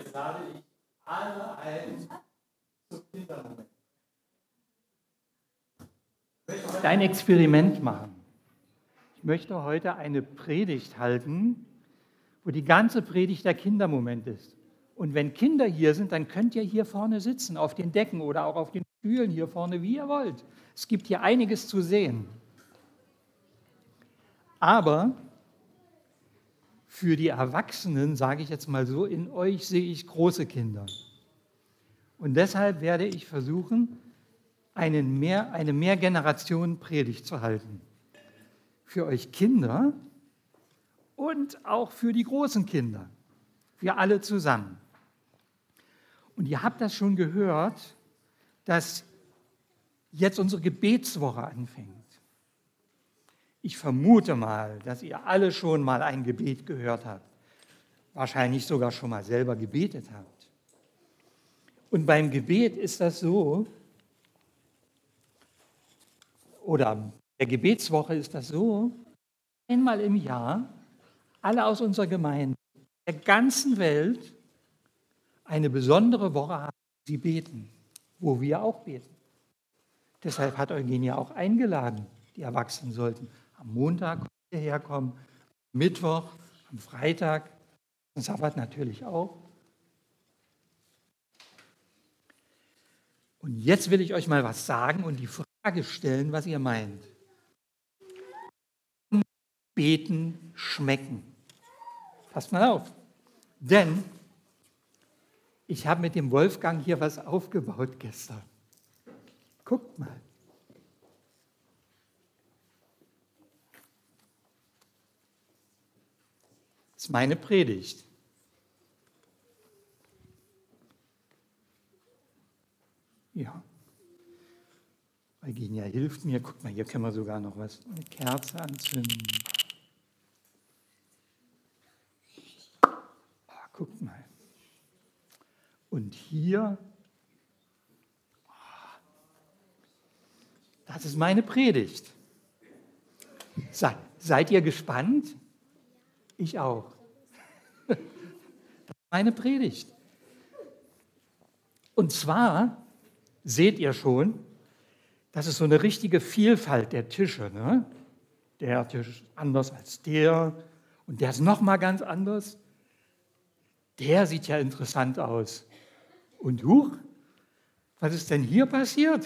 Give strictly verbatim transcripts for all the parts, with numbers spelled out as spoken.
jetzt lade ich alle ein zum Kindermoment. Ich möchte heute ein Experiment machen. Ich möchte heute eine Predigt halten, wo die ganze Predigt der Kindermoment ist. Und wenn Kinder hier sind, dann könnt ihr hier vorne sitzen, auf den Decken oder auch auf den Stühlen hier vorne, wie ihr wollt. Es gibt hier einiges zu sehen. Aber für die Erwachsenen, sage ich jetzt mal so, in euch sehe ich große Kinder. Und deshalb werde ich versuchen, einen mehr, eine Mehrgenerationen-Predigt zu halten. Für euch Kinder und auch für die großen Kinder. Wir alle zusammen. Und ihr habt das schon gehört, dass jetzt unsere Gebetswoche anfängt. Ich vermute mal, dass ihr alle schon mal ein Gebet gehört habt. Wahrscheinlich sogar schon mal selber gebetet habt. Und beim Gebet ist das so, oder der Gebetswoche ist das so, einmal im Jahr alle aus unserer Gemeinde, der ganzen Welt, eine besondere Woche haben, sie beten, wo wir auch beten. Deshalb hat Eugenia auch eingeladen, die Erwachsenen sollten am Montag hierher kommen, am Mittwoch, am Freitag, am Sabbat natürlich auch. Und jetzt will ich euch mal was sagen und die Frage stellen, was ihr meint. Beten schmecken. Passt mal auf. Denn ich habe mit dem Wolfgang hier was aufgebaut gestern. Guckt mal. Das ist meine Predigt. Ja. Eugenia hilft mir. Guck mal, hier können wir sogar noch was, eine Kerze anzünden. Oh, guckt mal. Und hier, oh, das ist meine Predigt. Se, seid ihr gespannt? Ich auch. Das ist meine Predigt. Und zwar seht ihr schon, das ist so eine richtige Vielfalt der Tische. Ne? Der Tisch ist anders als der und der ist nochmal ganz anders. Der sieht ja interessant aus. Und huch, was ist denn hier passiert?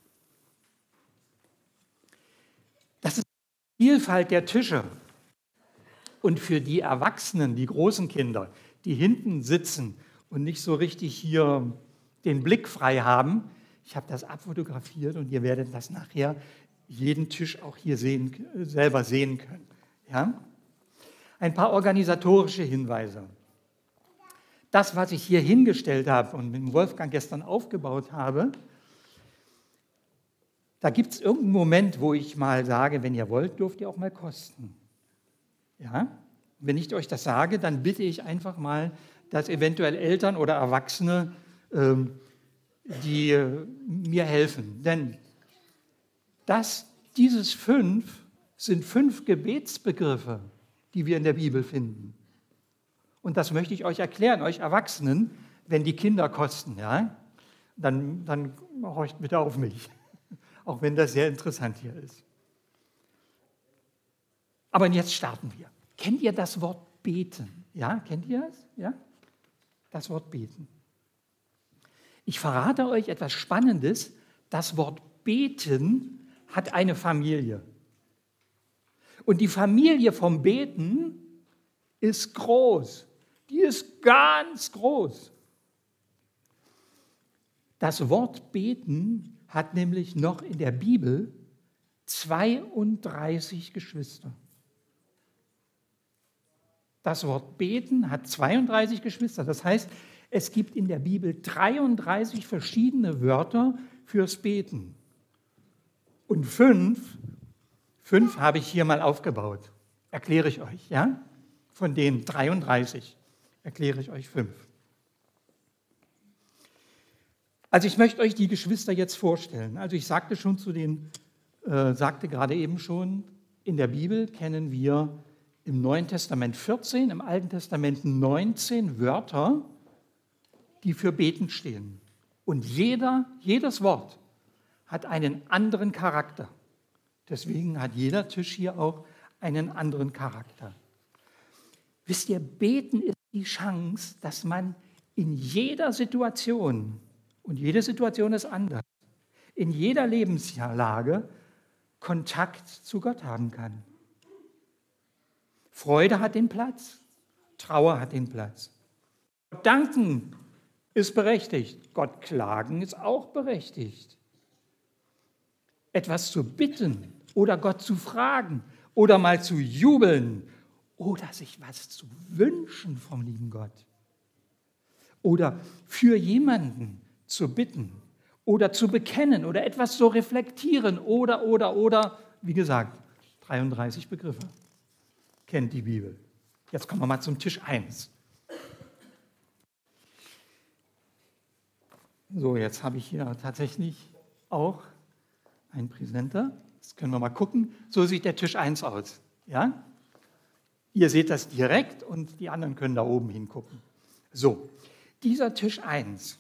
Das ist die Vielfalt der Tische. Und für die Erwachsenen, die großen Kinder, die hinten sitzen und nicht so richtig hier den Blick frei haben, ich habe das abfotografiert und ihr werdet das nachher jeden Tisch auch hier sehen, selber sehen können. Ja? Ein paar organisatorische Hinweise. Das, was ich hier hingestellt habe und mit dem Wolfgang gestern aufgebaut habe, da gibt es irgendeinen Moment, wo ich mal sage, wenn ihr wollt, dürft ihr auch mal kosten. Ja? Wenn ich euch das sage, dann bitte ich einfach mal, dass eventuell Eltern oder Erwachsene ähm, die äh, mir helfen. Denn das, dieses fünf sind fünf Gebetsbegriffe, die wir in der Bibel finden. Und das möchte ich euch erklären, euch Erwachsenen, wenn die Kinder kosten. Ja? Dann, dann horcht bitte auf mich, auch wenn das sehr interessant hier ist. Aber jetzt starten wir. Kennt ihr das Wort beten? Ja, kennt ihr das? Ja? Das Wort beten. Ich verrate euch etwas Spannendes. Das Wort beten hat eine Familie. Und die Familie vom Beten ist groß. Die ist ganz groß. Das Wort beten hat nämlich noch in der Bibel zweiunddreißig Geschwister. Das Wort beten hat zweiunddreißig Geschwister. Das heißt, es gibt in der Bibel dreiunddreißig verschiedene Wörter fürs Beten. Und fünf, fünf habe ich hier mal aufgebaut. Erkläre ich euch, ja? Von den dreiunddreißig erkläre ich euch fünf. Also ich möchte euch die Geschwister jetzt vorstellen. Also ich sagte schon zu den, äh, sagte gerade eben schon, in der Bibel kennen wir im Neuen Testament vierzehn, im Alten Testament neunzehn Wörter die für Beten stehen. Und jeder, jedes Wort hat einen anderen Charakter. Deswegen hat jeder Tisch hier auch einen anderen Charakter. Wisst ihr, Beten ist die Chance, dass man in jeder Situation, und jede Situation ist anders, in jeder Lebenslage Kontakt zu Gott haben kann. Freude hat den Platz, Trauer hat den Platz. Gott danken ist berechtigt, Gott klagen ist auch berechtigt. Etwas zu bitten oder Gott zu fragen oder mal zu jubeln oder sich was zu wünschen vom lieben Gott. Oder für jemanden zu bitten oder zu bekennen oder etwas zu reflektieren oder, oder, oder, wie gesagt, dreiunddreißig Begriffe kennt die Bibel. Jetzt kommen wir mal zum Tisch eins. So, jetzt habe ich hier tatsächlich auch einen Präsenter. Jetzt können wir mal gucken. So sieht der Tisch eins aus. Ja? Ihr seht das direkt und die anderen können da oben hingucken. So, dieser Tisch eins.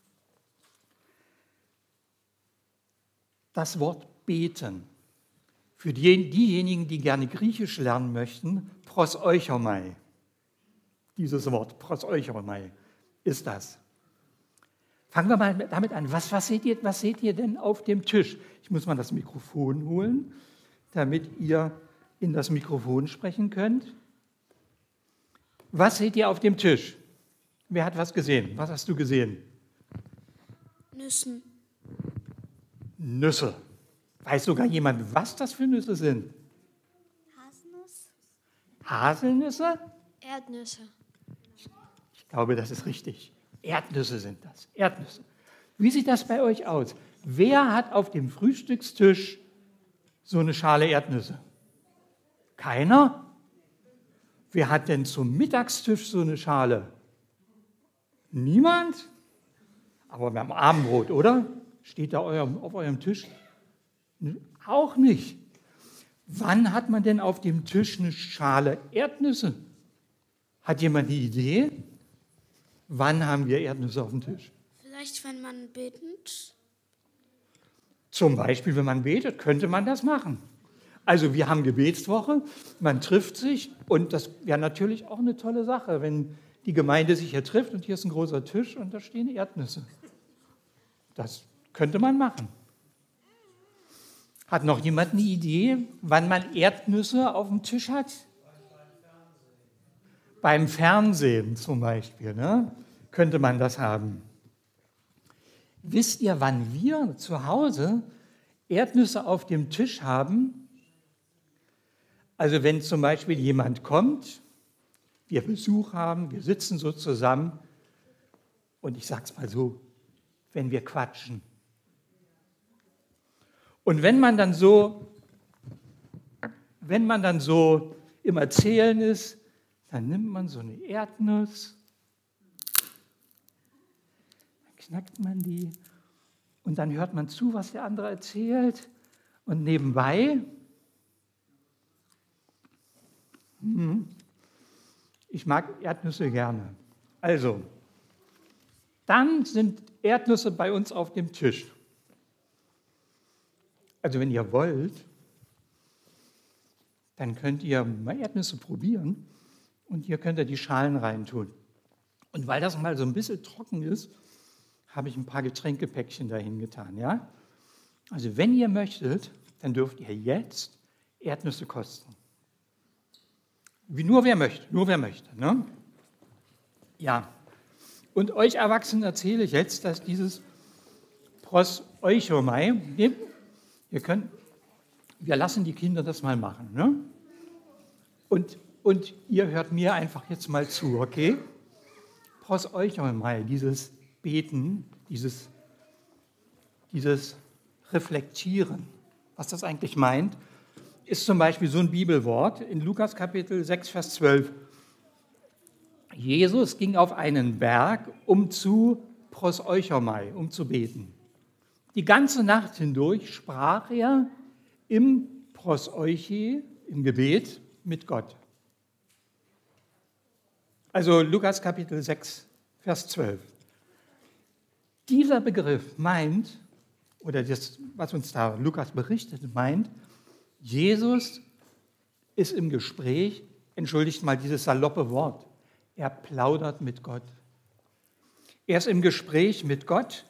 Das Wort beten. Für die, diejenigen, die gerne Griechisch lernen möchten, prosoichomai. Dieses Wort, prosoichomai, ist das. Fangen wir mal damit an. Was, was, seht ihr, was seht ihr denn auf dem Tisch? Ich muss mal das Mikrofon holen, damit ihr in das Mikrofon sprechen könnt. Was seht ihr auf dem Tisch? Wer hat was gesehen? Was hast du gesehen? Nüssen. Nüsse. Weiß sogar jemand, was das für Nüsse sind? Haselnuss. Haselnüsse? Erdnüsse. Ich glaube, das ist richtig. Erdnüsse sind das. Erdnüsse. Wie sieht das bei euch aus? Wer hat auf dem Frühstückstisch so eine Schale Erdnüsse? Keiner? Wer hat denn zum Mittagstisch so eine Schale? Niemand? Aber beim Abendbrot, oder? Steht da auf eurem Tisch? Auch nicht. Wann hat man denn auf dem Tisch eine Schale Erdnüsse? Hat jemand eine Idee? Wann haben wir Erdnüsse auf dem Tisch? Vielleicht, wenn man betet. Zum Beispiel, wenn man betet, könnte man das machen. Also wir haben Gebetswoche, man trifft sich und das wäre natürlich auch eine tolle Sache, wenn die Gemeinde sich hier trifft und hier ist ein großer Tisch und da stehen Erdnüsse. Das könnte man machen. Hat noch jemand eine Idee, wann man Erdnüsse auf dem Tisch hat? Beim Fernsehen zum Beispiel, ne? Könnte man das haben. Wisst ihr, wann wir zu Hause Erdnüsse auf dem Tisch haben? Also wenn zum Beispiel jemand kommt, wir Besuch haben, wir sitzen so zusammen und ich sage es mal so, wenn wir quatschen. Und wenn man dann so, wenn man dann so im Erzählen ist, dann nimmt man so eine Erdnuss, dann knackt man die und dann hört man zu, was der andere erzählt und nebenbei, hm, ich mag Erdnüsse gerne. Also, dann sind Erdnüsse bei uns auf dem Tisch. Also wenn ihr wollt, dann könnt ihr mal Erdnüsse probieren und hier könnt ihr die Schalen reintun. Und weil das mal so ein bisschen trocken ist, habe ich ein paar Getränkepäckchen dahin getan. Ja? Also wenn ihr möchtet, dann dürft ihr jetzt Erdnüsse kosten. Wie nur wer möchte, nur wer möchte. Ne? Ja. Und euch Erwachsenen erzähle ich jetzt, dass dieses Prosoichomai, ihr könnt, wir lassen die Kinder das mal machen. Ne? Und, und ihr hört mir einfach jetzt mal zu, okay? Prosoichomai, dieses Beten, dieses, dieses Reflektieren, was das eigentlich meint, ist zum Beispiel so ein Bibelwort in Lukas Kapitel sechs, Vers zwölf. Jesus ging auf einen Berg, um zu prosoichomai, um zu beten. Die ganze Nacht hindurch sprach er im Prosoiche, im Gebet mit Gott. Also Lukas Kapitel sechs, Vers zwölf. Dieser Begriff meint, oder das, was uns da Lukas berichtet, meint, Jesus ist im Gespräch, entschuldigt mal dieses saloppe Wort, er plaudert mit Gott. Er ist im Gespräch mit Gott.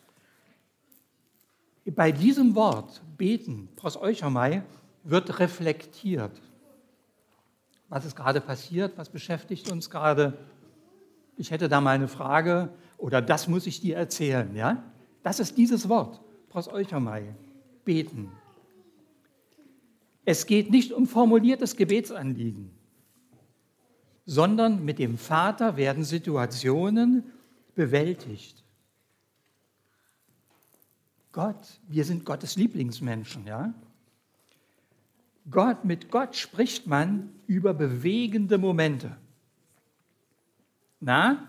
Bei diesem Wort, beten, proseuchomai, wird reflektiert. Was ist gerade passiert? Was beschäftigt uns gerade? Ich hätte da mal eine Frage oder das muss ich dir erzählen. Ja? Das ist dieses Wort, proseuchomai, beten. Es geht nicht um formuliertes Gebetsanliegen, sondern mit dem Vater werden Situationen bewältigt. Gott, wir sind Gottes Lieblingsmenschen, ja? Gott, mit Gott spricht man über bewegende Momente. Na?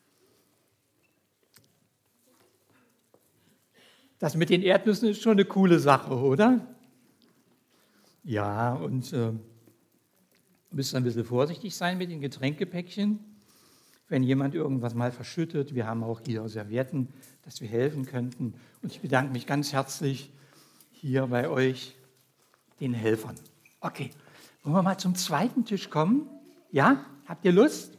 Das mit den Erdnüssen ist schon eine coole Sache, oder? Ja, und äh, müsst ein bisschen vorsichtig sein mit den Getränkepäckchen. Wenn jemand irgendwas mal verschüttet, wir haben auch hier Servietten, dass wir helfen könnten. Und ich bedanke mich ganz herzlich hier bei euch, den Helfern. Okay, wollen wir mal zum zweiten Tisch kommen? Ja, habt ihr Lust?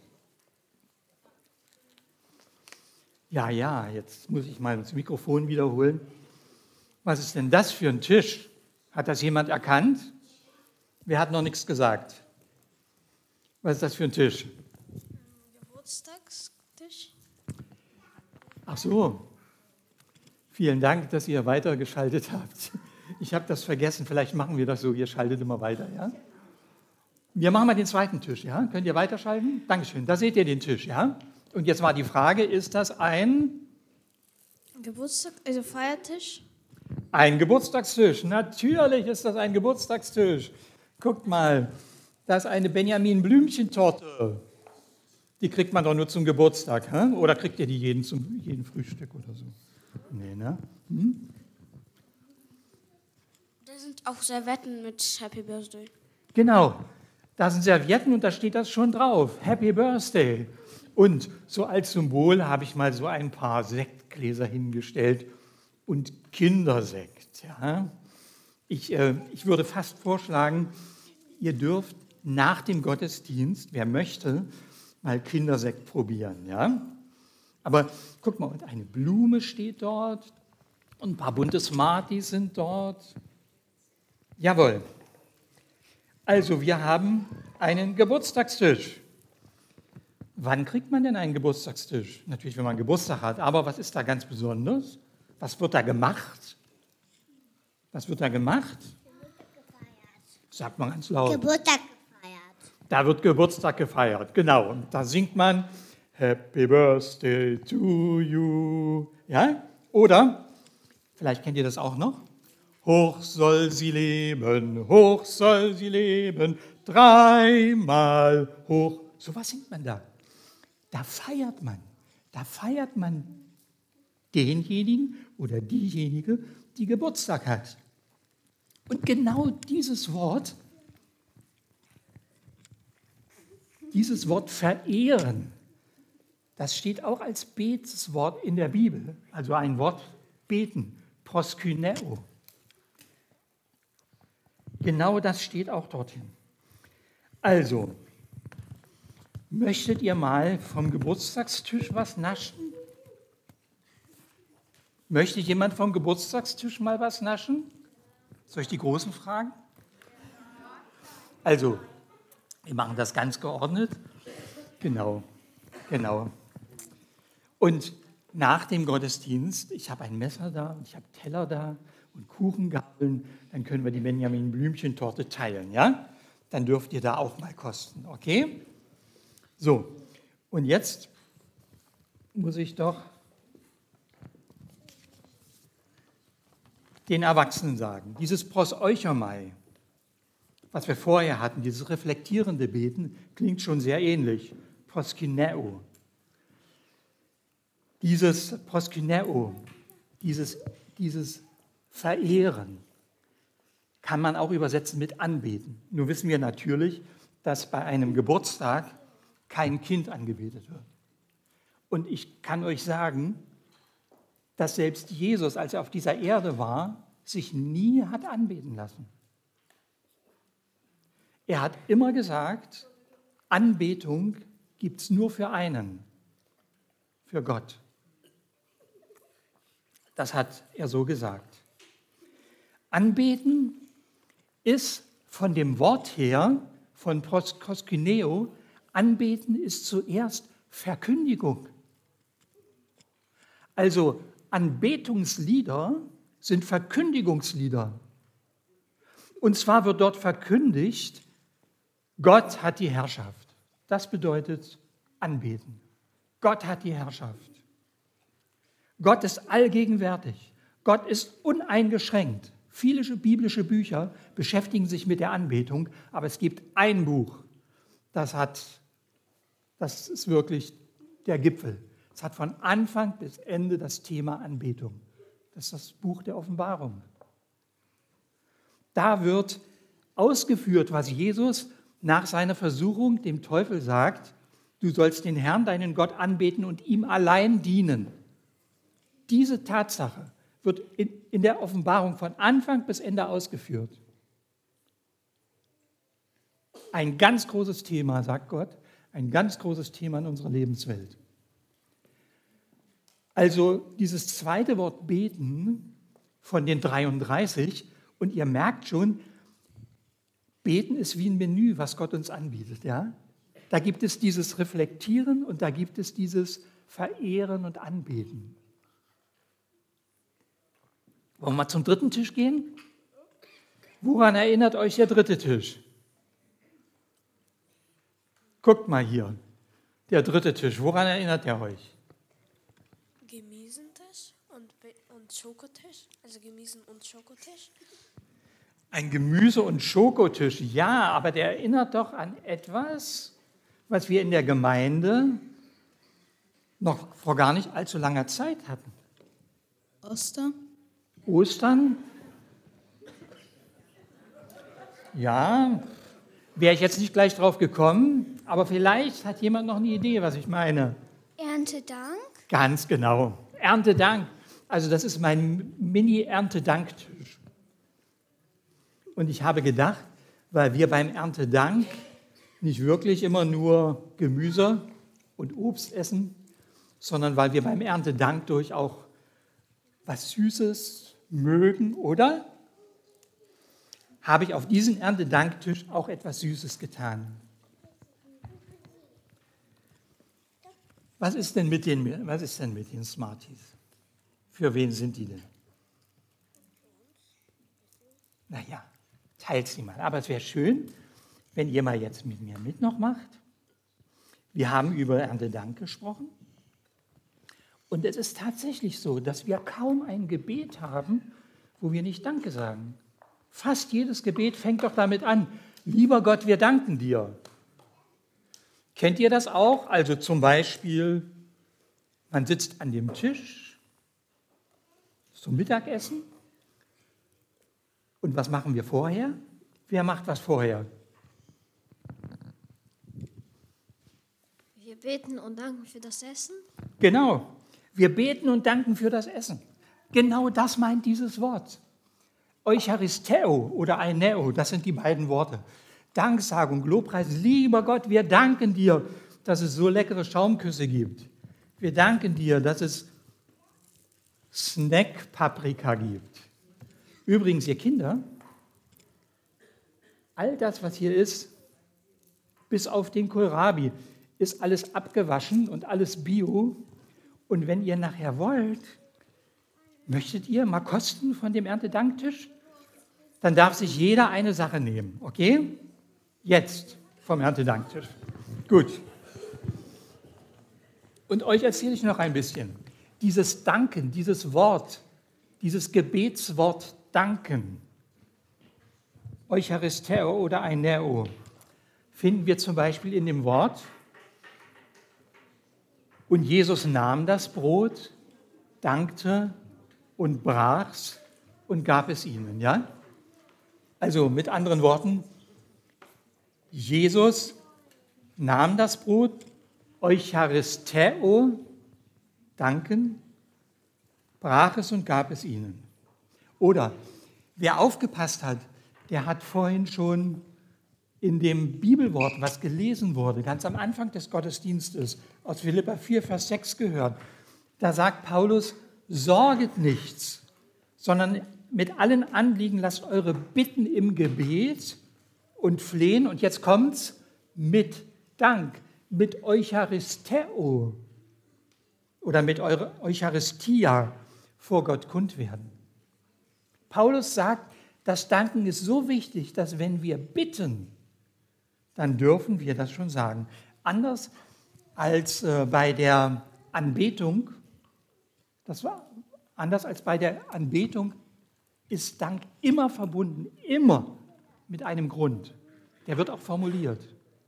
Ja, ja, jetzt muss ich mal das Mikrofon wiederholen. Was ist denn das für ein Tisch? Hat das jemand erkannt? Wer hat noch nichts gesagt? Was ist das für ein Tisch? Geburtstagstisch. Ach so. Vielen Dank, dass ihr weitergeschaltet habt. Ich habe das vergessen, vielleicht machen wir das so, ihr schaltet immer weiter, ja? Wir machen mal den zweiten Tisch, ja? Könnt ihr weiterschalten? Dankeschön, da seht ihr den Tisch, ja? Und jetzt war die Frage, ist das ein? Geburtstag, also Feiertisch. Ein Geburtstagstisch, natürlich ist das ein Geburtstagstisch. Guckt mal, da ist eine Benjamin-Blümchen-Torte. Die kriegt man doch nur zum Geburtstag, hä? Oder kriegt ihr die jeden zum jeden Frühstück oder so? Nee, ne? Hm? Da sind auch Servetten mit Happy Birthday. Genau, da sind Servietten und da steht das schon drauf. Happy Birthday. Und so als Symbol habe ich mal so ein paar Sektgläser hingestellt und Kindersekt. Ja? Ich, äh, ich würde fast vorschlagen, ihr dürft nach dem Gottesdienst, wer möchte, mal Kindersekt probieren. Ja? Aber guck mal, und eine Blume steht dort und ein paar bunte Smarties sind dort. Jawohl. Also wir haben einen Geburtstagstisch. Wann kriegt man denn einen Geburtstagstisch? Natürlich, wenn man Geburtstag hat. Aber was ist da ganz besonders? Was wird da gemacht? Was wird da gemacht? Sagt man ganz laut. Geburtstag gefeiert. Da wird Geburtstag gefeiert, genau. Und da singt man Happy Birthday to you. Ja? Oder, vielleicht kennt ihr das auch noch, hoch soll sie leben, hoch soll sie leben, dreimal hoch. So was singt man da. Da feiert man. Da feiert man denjenigen oder diejenige, die Geburtstag hat. Und genau dieses Wort, dieses Wort verehren, das steht auch als Beteswort in der Bibel, also ein Wort beten, proskyneo. Genau das steht auch dorthin. Also, möchtet ihr mal vom Geburtstagstisch was naschen? Möchte jemand vom Geburtstagstisch mal was naschen? Soll ich die Großen fragen? Also, wir machen das ganz geordnet. Genau, genau. Und nach dem Gottesdienst, ich habe ein Messer da und ich habe Teller da und Kuchengabeln, dann können wir die Benjamin-Blümchen-Torte teilen, ja? Dann dürft ihr da auch mal kosten, okay? So, und jetzt muss ich doch den Erwachsenen sagen, dieses Proseuchomai, was wir vorher hatten, dieses reflektierende Beten, klingt schon sehr ähnlich. Proskyneo. Dieses Proskyneo, dieses, dieses Verehren, kann man auch übersetzen mit Anbeten. Nur wissen wir natürlich, dass bei einem Geburtstag kein Kind angebetet wird. Und ich kann euch sagen, dass selbst Jesus, als er auf dieser Erde war, sich nie hat anbeten lassen. Er hat immer gesagt, Anbetung gibt es nur für einen, für Gott. Das hat er so gesagt. Anbeten ist von dem Wort her, von proskyneo, Anbeten ist zuerst Verkündigung. Also Anbetungslieder sind Verkündigungslieder. Und zwar wird dort verkündigt, Gott hat die Herrschaft. Das bedeutet Anbeten. Gott hat die Herrschaft. Gott ist allgegenwärtig. Gott ist uneingeschränkt. Viele biblische Bücher beschäftigen sich mit der Anbetung, aber es gibt ein Buch, das hat, das ist wirklich der Gipfel. Es hat von Anfang bis Ende das Thema Anbetung. Das ist das Buch der Offenbarung. Da wird ausgeführt, was Jesus nach seiner Versuchung dem Teufel sagt: Du sollst den Herrn, deinen Gott, anbeten und ihm allein dienen. Diese Tatsache wird in, in der Offenbarung von Anfang bis Ende ausgeführt. Ein ganz großes Thema, sagt Gott, ein ganz großes Thema in unserer Lebenswelt. Also dieses zweite Wort beten von den dreiunddreißig, und ihr merkt schon, beten ist wie ein Menü, was Gott uns anbietet. Ja? Da gibt es dieses Reflektieren und da gibt es dieses Verehren und Anbeten. Wollen wir mal zum dritten Tisch gehen? Woran erinnert euch der dritte Tisch? Guckt mal hier, der dritte Tisch, woran erinnert er euch? Gemüsentisch und, und Schokotisch, also Gemüse- und Schokotisch. Ein Gemüse- und Schokotisch, ja, aber der erinnert doch an etwas, was wir in der Gemeinde noch vor gar nicht allzu langer Zeit hatten. Ostern? Ostern? Ja, wäre ich jetzt nicht gleich drauf gekommen, aber vielleicht hat jemand noch eine Idee, was ich meine. Erntedank? Ganz genau, Erntedank. Also das ist mein Mini-Erntedanktisch. Und ich habe gedacht, weil wir beim Erntedank nicht wirklich immer nur Gemüse und Obst essen, sondern weil wir beim Erntedank durch auch was Süßes mögen, oder? Habe ich auf diesen Erntedanktisch auch etwas Süßes getan. Was ist denn mit den, was ist denn mit den Smarties? Für wen sind die denn? Naja, teilt sie mal. Aber es wäre schön, wenn ihr mal jetzt mit mir mit noch macht. Wir haben über Erntedank gesprochen. Und es ist tatsächlich so, dass wir kaum ein Gebet haben, wo wir nicht Danke sagen. Fast jedes Gebet fängt doch damit an: Lieber Gott, wir danken dir. Kennt ihr das auch? Also zum Beispiel, man sitzt an dem Tisch zum Mittagessen. Und was machen wir vorher? Wer macht was vorher? Wir beten und danken für das Essen. Genau, wir beten und danken für das Essen. Genau das meint dieses Wort. Eucharisteo oder Aineo, das sind die beiden Worte. Danksagung, Lobpreis. Lieber Gott, wir danken dir, dass es so leckere Schaumküsse gibt. Wir danken dir, dass es Snack-Paprika gibt. Übrigens, ihr Kinder, all das, was hier ist, bis auf den Kohlrabi, ist alles abgewaschen und alles bio. Und wenn ihr nachher wollt, möchtet ihr mal kosten von dem Erntedanktisch? Dann darf sich jeder eine Sache nehmen, okay? Jetzt vom Erntedanktisch. Gut. Und euch erzähle ich noch ein bisschen. Dieses Danken, dieses Wort, dieses Gebetswort Danken, Eucharisteo oder Aineo, finden wir zum Beispiel in dem Wort: Und Jesus nahm das Brot, dankte und brach's und gab es ihnen. Ja? Also mit anderen Worten, Jesus nahm das Brot, Eucharisteo, danken, brach es und gab es ihnen. Oder wer aufgepasst hat, der hat vorhin schon in dem Bibelwort, was gelesen wurde, ganz am Anfang des Gottesdienstes, aus Philipper vier, Vers sechs gehört. Da sagt Paulus, sorget nichts, sondern mit allen Anliegen lasst eure Bitten im Gebet und Flehen, und jetzt kommt's, mit Dank, mit Eucharisteo oder mit Eucharistia vor Gott kund werden. Paulus sagt, das Danken ist so wichtig, dass wenn wir bitten, dann dürfen wir das schon sagen. Anders als äh, bei der Anbetung, das war anders als bei der Anbetung, ist Dank immer verbunden, immer mit einem Grund. Der wird auch formuliert.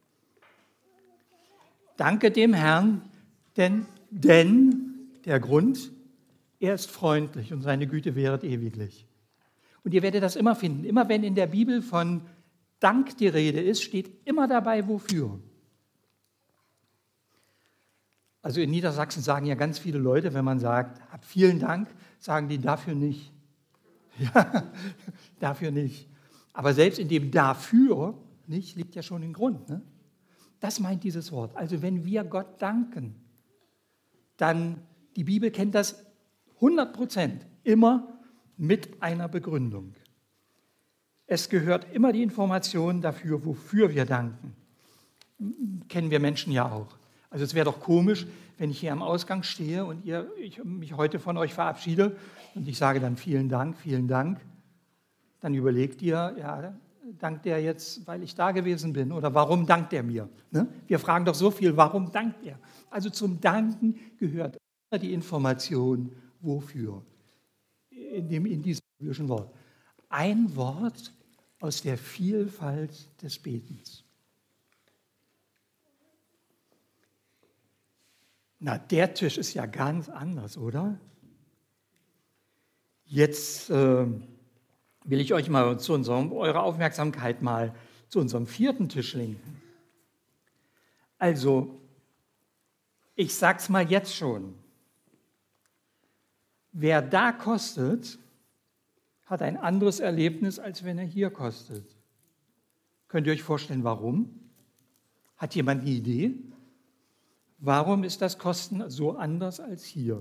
Danke dem Herrn, denn, denn der Grund, er ist freundlich und seine Güte währet ewiglich. Und ihr werdet das immer finden. Immer wenn in der Bibel von Dank die Rede ist, steht immer dabei, wofür. Also in Niedersachsen sagen ja ganz viele Leute, wenn man sagt, hab vielen Dank, sagen die dafür nicht. Ja, dafür nicht. Aber selbst in dem dafür nicht liegt ja schon ein Grund. Ne? Das meint dieses Wort. Also wenn wir Gott danken, dann, die Bibel kennt das hundert Prozent, immer mit einer Begründung. Es gehört immer die Information dafür, wofür wir danken. Kennen wir Menschen ja auch. Also es wäre doch komisch, wenn ich hier am Ausgang stehe und ihr, ich mich heute von euch verabschiede und ich sage dann vielen Dank, vielen Dank. Dann überlegt ihr, ja, dankt der jetzt, weil ich da gewesen bin, oder warum dankt er mir? Ne? Wir fragen doch so viel, warum dankt er? Also zum Danken gehört immer die Information, wofür? In, dem, in diesem biblischen Wort. Ein Wort aus der Vielfalt des Betens. Na, der Tisch ist ja ganz anders, oder? Jetzt äh, will ich euch mal zu unserem, eure Aufmerksamkeit mal zu unserem vierten Tisch lenken. Also, ich sag's mal jetzt schon. Wer da kostet, hat ein anderes Erlebnis, als wenn er hier kostet. Könnt ihr euch vorstellen, warum? Hat jemand eine Idee? Warum ist das Kosten so anders als hier?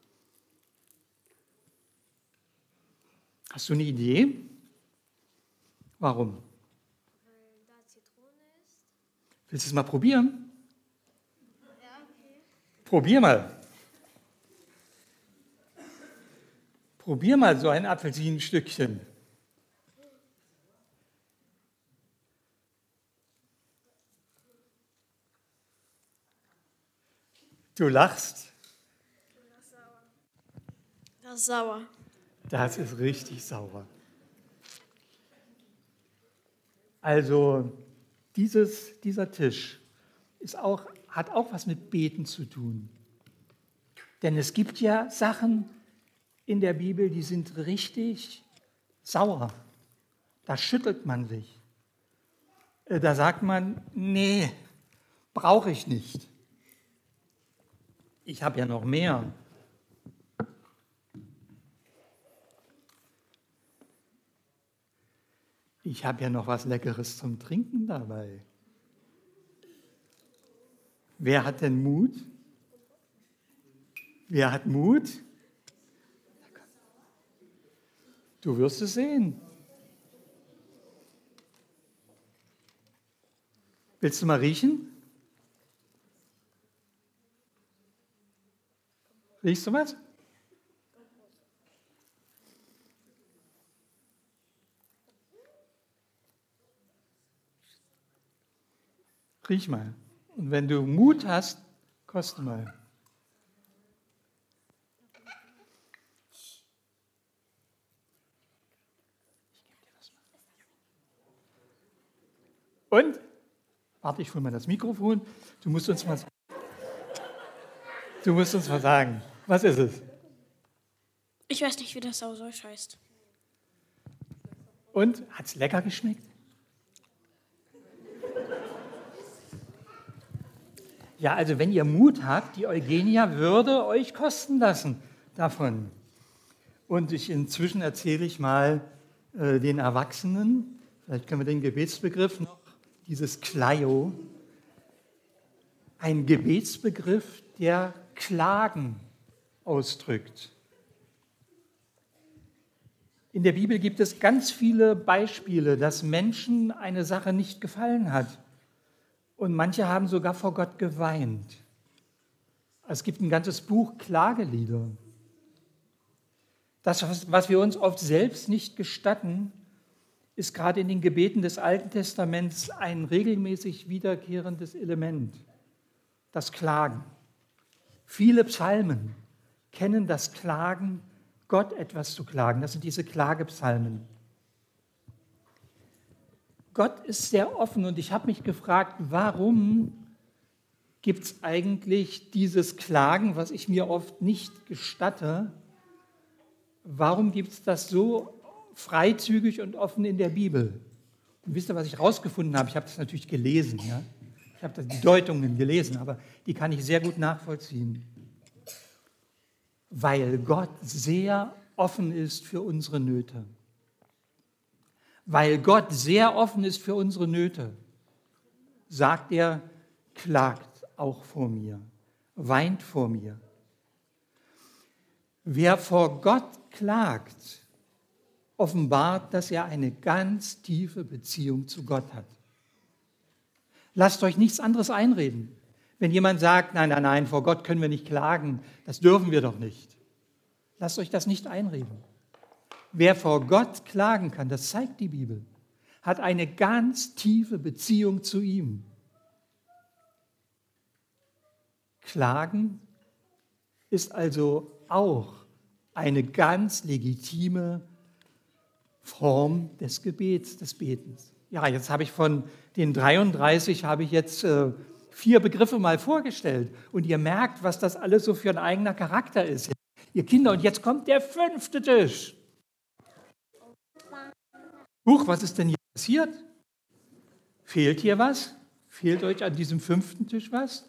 Hast du eine Idee? Warum? Weil da Zitrone ist. Willst du es mal probieren? Ja, okay. Probier mal. Probier mal so ein Apfelsinenstückchen. Du lachst. Das ist sauer. Das ist richtig sauer. Also dieses, dieser Tisch ist auch, hat auch was mit Beten zu tun. Denn es gibt ja Sachen in der Bibel, die sind richtig sauer. Da schüttelt man sich. Da sagt man, nee, brauche ich nicht. Ich habe ja noch mehr. Ich habe ja noch was Leckeres zum Trinken dabei. Wer hat denn Mut? Wer hat Mut? Du wirst es sehen. Willst du mal riechen? Riechst du was? Riech mal. Und wenn du Mut hast, koste mal. Und? Warte, ich hole mal das Mikrofon. Du musst uns mal, du musst uns mal sagen. Was ist es? Ich weiß nicht, wie das Sauersäusch heißt. Und? Hat es lecker geschmeckt? Ja, also wenn ihr Mut habt, die Eugenia würde euch kosten lassen davon. Und ich, inzwischen erzähle ich mal äh, den Erwachsenen, vielleicht können wir den Gebetsbegriff noch, dieses Kleio, ein Gebetsbegriff, der Klagen ausdrückt. In der Bibel gibt es ganz viele Beispiele, dass Menschen eine Sache nicht gefallen hat. Und manche haben sogar vor Gott geweint. Es gibt ein ganzes Buch Klagelieder. Das, was wir uns oft selbst nicht gestatten, ist gerade in den Gebeten des Alten Testaments ein regelmäßig wiederkehrendes Element, das Klagen. Viele Psalmen kennen das Klagen, Gott etwas zu klagen. Das sind diese Klagepsalmen. Gott ist sehr offen und ich habe mich gefragt, warum gibt es eigentlich dieses Klagen, was ich mir oft nicht gestatte? Warum gibt es das so freizügig und offen in der Bibel? Und wisst ihr, was ich herausgefunden habe? Ich habe das natürlich gelesen. Ja? Ich habe die Deutungen gelesen, aber die kann ich sehr gut nachvollziehen. Weil Gott sehr offen ist für unsere Nöte. Weil Gott sehr offen ist für unsere Nöte, sagt er, klagt auch vor mir, weint vor mir. Wer vor Gott klagt, offenbart, dass er eine ganz tiefe Beziehung zu Gott hat. Lasst euch nichts anderes einreden. Wenn jemand sagt, nein, nein, nein, vor Gott können wir nicht klagen, das dürfen wir doch nicht. Lasst euch das nicht einreden. Wer vor Gott klagen kann, das zeigt die Bibel, hat eine ganz tiefe Beziehung zu ihm. Klagen ist also auch eine ganz legitime Form des Gebets, des Betens. Ja, jetzt habe ich von den dreiunddreißig habe ich jetzt äh, vier Begriffe mal vorgestellt und ihr merkt, was das alles so für ein eigener Charakter ist. Ihr Kinder, und jetzt kommt der fünfte Tisch. Huch, was ist denn hier passiert? Fehlt hier was? Fehlt euch an diesem fünften Tisch was?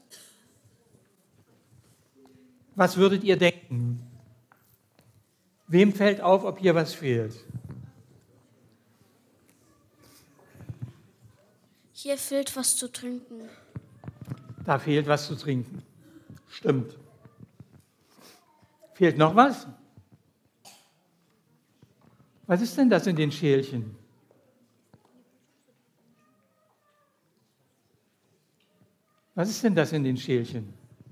Was würdet ihr denken? Wem fällt auf, ob hier was fehlt? Hier fehlt was zu trinken. Da fehlt was zu trinken. Stimmt. Fehlt noch was? Was ist denn das in den Schälchen? Was ist denn das in den Schälchen?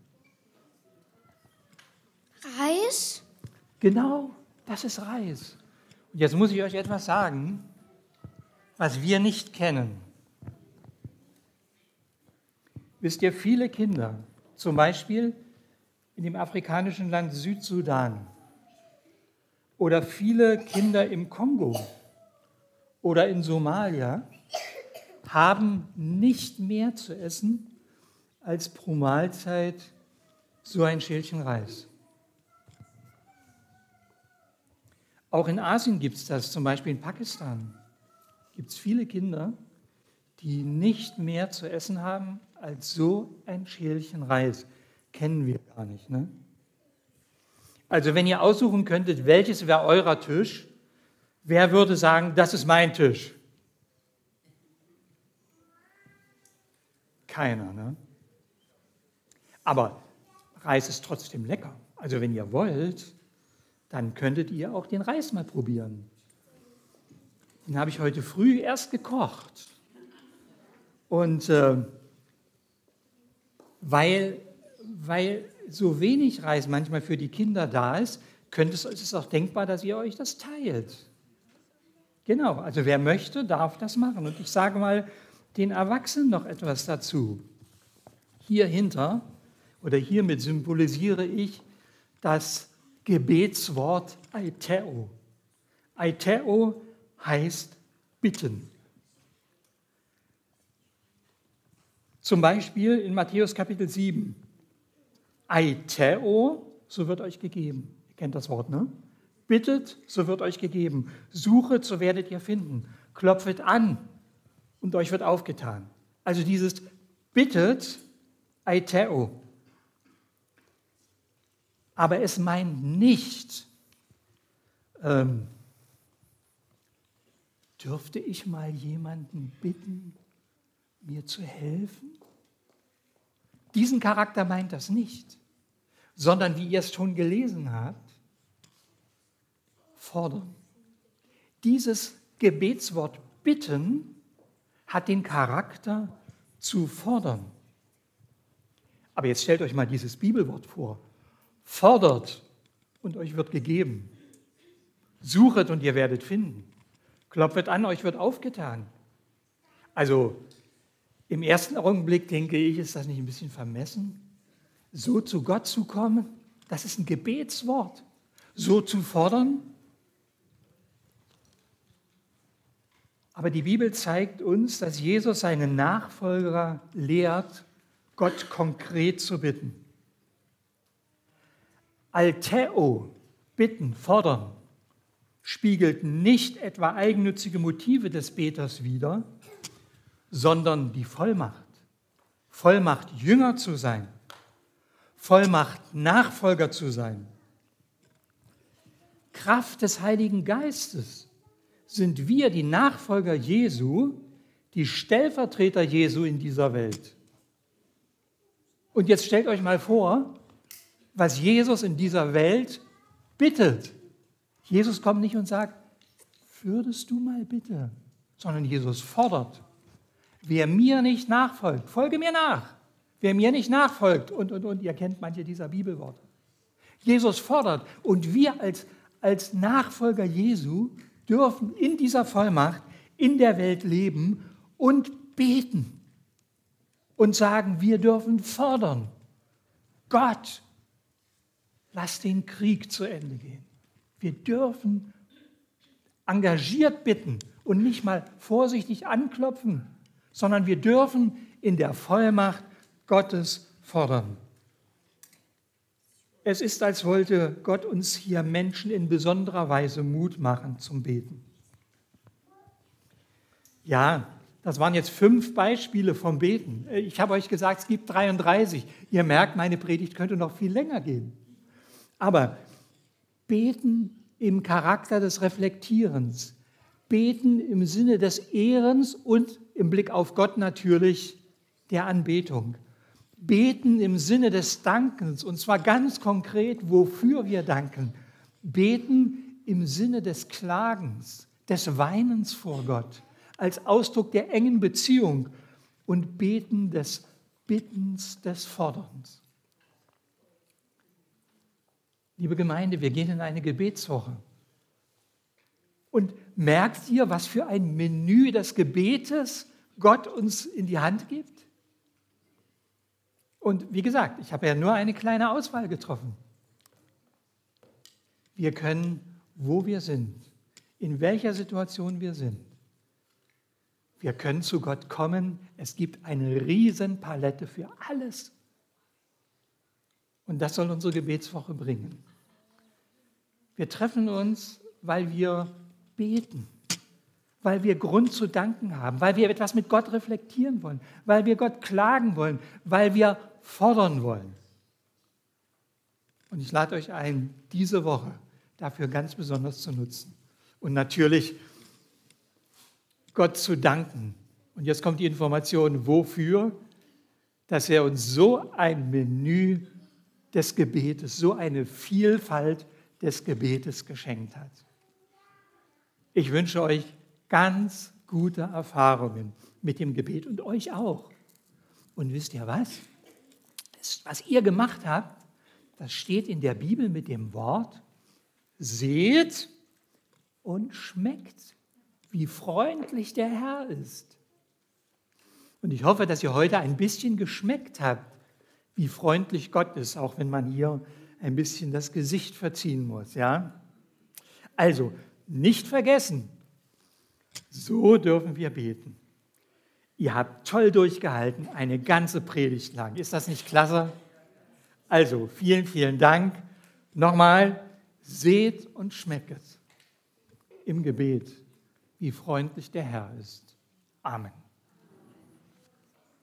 Reis? Genau, das ist Reis. Und jetzt muss ich euch etwas sagen, was wir nicht kennen. Wisst ihr, viele Kinder, zum Beispiel in dem afrikanischen Land Südsudan oder viele Kinder im Kongo oder in Somalia, haben nicht mehr zu essen als pro Mahlzeit so ein Schälchen Reis. Auch in Asien gibt es das, zum Beispiel in Pakistan gibt es viele Kinder, die nicht mehr zu essen haben als so ein Schälchen Reis. Kennen wir gar nicht, ne? Also wenn ihr aussuchen könntet, welches wäre eurer Tisch, wer würde sagen, das ist mein Tisch? Keiner, ne? Aber Reis ist trotzdem lecker. Also wenn ihr wollt, dann könntet ihr auch den Reis mal probieren. Den habe ich heute früh erst gekocht. Und äh, weil, weil so wenig Reis manchmal für die Kinder da ist, könnte es, ist es auch denkbar, dass ihr euch das teilt. Genau, also wer möchte, darf das machen. Und ich sage mal den Erwachsenen noch etwas dazu. Hier hinter oder hiermit symbolisiere ich das Gebetswort Aiteo. Aiteo heißt bitten. Zum Beispiel in Matthäus Kapitel sieben. Aiteo, so wird euch gegeben. Ihr kennt das Wort, ne? Bittet, so wird euch gegeben. Suchet, so werdet ihr finden. Klopfet an und euch wird aufgetan. Also dieses bittet, Aiteo. Aber es meint nicht, ähm, dürfte ich mal jemanden bitten, mir zu helfen? Diesen Charakter meint das nicht, sondern wie ihr es schon gelesen habt, fordern. Dieses Gebetswort bitten hat den Charakter zu fordern. Aber jetzt stellt euch mal dieses Bibelwort vor. Fordert und euch wird gegeben. Suchet und ihr werdet finden. Klopfet an, euch wird aufgetan. Also im ersten Augenblick denke ich, ist das nicht ein bisschen vermessen? So zu Gott zu kommen, das ist ein Gebetswort. So zu fordern. Aber die Bibel zeigt uns, dass Jesus seinen Nachfolger lehrt, Gott konkret zu bitten. Alteo, bitten, fordern, spiegelt nicht etwa eigennützige Motive des Beters wider, sondern die Vollmacht. Vollmacht, Jünger zu sein. Vollmacht, Nachfolger zu sein. Kraft des Heiligen Geistes sind wir, die Nachfolger Jesu, die Stellvertreter Jesu in dieser Welt. Und jetzt stellt euch mal vor, was Jesus in dieser Welt bittet. Jesus kommt nicht und sagt, würdest du mal bitte, sondern Jesus fordert. Wer mir nicht nachfolgt, folge mir nach. Wer mir nicht nachfolgt, und, und, und, ihr kennt manche dieser Bibelworte. Jesus fordert und wir als, als Nachfolger Jesu dürfen in dieser Vollmacht in der Welt leben und beten und sagen, wir dürfen fordern. Gott, lass den Krieg zu Ende gehen. Wir dürfen engagiert bitten und nicht mal vorsichtig anklopfen, sondern wir dürfen in der Vollmacht Gottes fordern. Es ist, als wollte Gott uns hier Menschen in besonderer Weise Mut machen zum Beten. Ja, das waren jetzt fünf Beispiele vom Beten. Ich habe euch gesagt, es gibt dreiunddreißig. Ihr merkt, meine Predigt könnte noch viel länger gehen. Aber Beten im Charakter des Reflektierens, Beten im Sinne des Ehrens und im Blick auf Gott natürlich der Anbetung. Beten im Sinne des Dankens, und zwar ganz konkret, wofür wir danken. Beten im Sinne des Klagens, des Weinens vor Gott, als Ausdruck der engen Beziehung und Beten des Bittens, des Forderns. Liebe Gemeinde, wir gehen in eine Gebetswoche. Und merkt ihr, was für ein Menü des Gebetes Gott uns in die Hand gibt? Und wie gesagt, ich habe ja nur eine kleine Auswahl getroffen. Wir können, wo wir sind, in welcher Situation wir sind, wir können zu Gott kommen. Es gibt eine Riesenpalette für alles. Und das soll unsere Gebetswoche bringen. Wir treffen uns, weil wir beten, weil wir Grund zu danken haben, weil wir etwas mit Gott reflektieren wollen, weil wir Gott klagen wollen, weil wir fordern wollen. Und ich lade euch ein, diese Woche dafür ganz besonders zu nutzen. Und natürlich Gott zu danken. Und jetzt kommt die Information, wofür? Dass er uns so ein Menü des Gebetes, so eine Vielfalt des Gebetes geschenkt hat. Ich wünsche euch ganz gute Erfahrungen mit dem Gebet und euch auch. Und wisst ihr was? Das, was ihr gemacht habt, das steht in der Bibel mit dem Wort, seht und schmeckt, wie freundlich der Herr ist. Und ich hoffe, dass ihr heute ein bisschen geschmeckt habt, wie freundlich Gott ist, auch wenn man hier ein bisschen das Gesicht verziehen muss. Ja? Also, nicht vergessen, so dürfen wir beten. Ihr habt toll durchgehalten, eine ganze Predigt lang. Ist das nicht klasse? Also, vielen, vielen Dank. Nochmal, seht und schmecket im Gebet, wie freundlich der Herr ist. Amen.